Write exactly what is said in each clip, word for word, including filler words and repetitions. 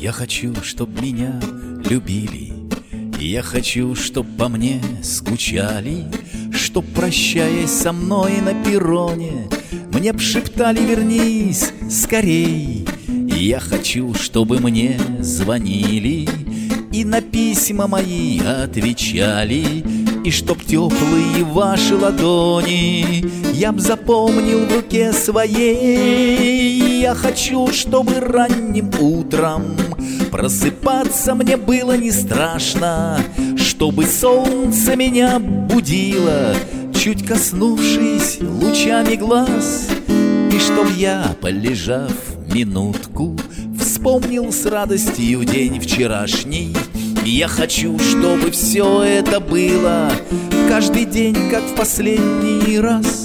Я хочу, чтоб меня любили, я хочу, чтоб по мне скучали, чтоб, прощаясь со мной на перроне, мне б шептали: вернись скорей. Я хочу, чтобы мне звонили и на письма мои отвечали, и чтоб теплые ваши ладони я б запомнил в руке своей. Я хочу, чтобы ранним утром просыпаться мне было не страшно, чтобы солнце меня будило, чуть коснувшись лучами глаз, и чтоб я, полежав минутку, вспомнил с радостью день вчерашний. Я хочу, чтобы все это было каждый день, как в последний раз.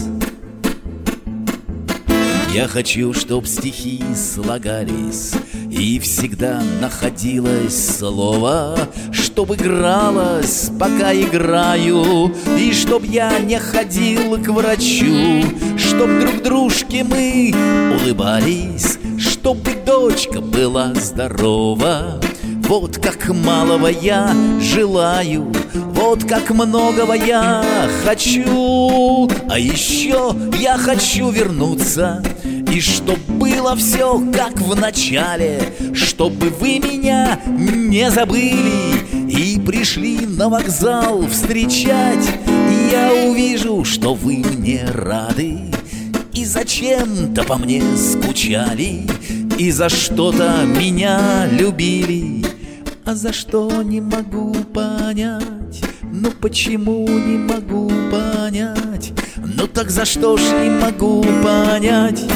Я хочу, чтоб стихи слагались и всегда находилось слово, чтоб игралось, пока играю, и чтоб я не ходил к врачу, чтоб друг дружке мы улыбались, чтоб и дочка была здорова. Вот как малого я желаю, вот как многого я хочу. А еще я хочу вернуться, и чтоб было все как в начале, чтобы вы меня не забыли и пришли на вокзал встречать. И я увижу, что вы мне рады и зачем-то по мне скучали, и за что-то меня любили. А за что не могу понять, ну почему не могу понять, ну так за что ж не могу понять.